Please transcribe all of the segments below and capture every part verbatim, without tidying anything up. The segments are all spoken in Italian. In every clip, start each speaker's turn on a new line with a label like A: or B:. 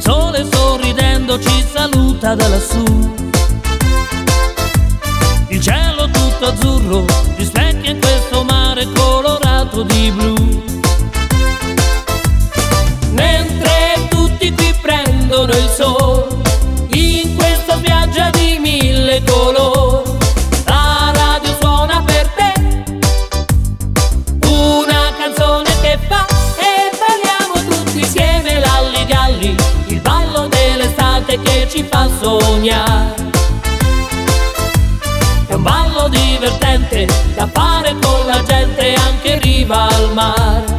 A: sole sorridendo ci saluta da lassù. Il cielo tutto azzurro rispecchia in questo mare colorato di blu. Mentre tutti qui prendono il sole in questa spiaggia di mille colori, la radio suona per te una canzone che fa e balliamo tutti insieme lalli galli, il ballo dell'estate che ci fa sognare. È un ballo divertente da fare con la gente anche in riva al mare.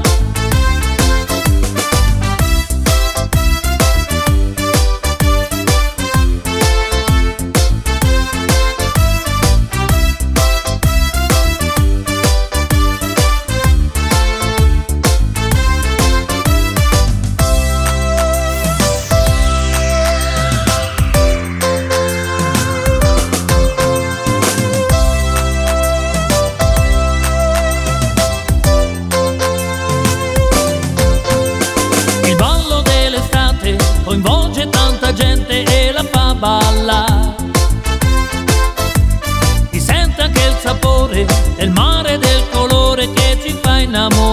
A: Coinvolge tanta gente e la fa ballare. Si sente anche il sapore del mare, del colore che ci fa innamorare.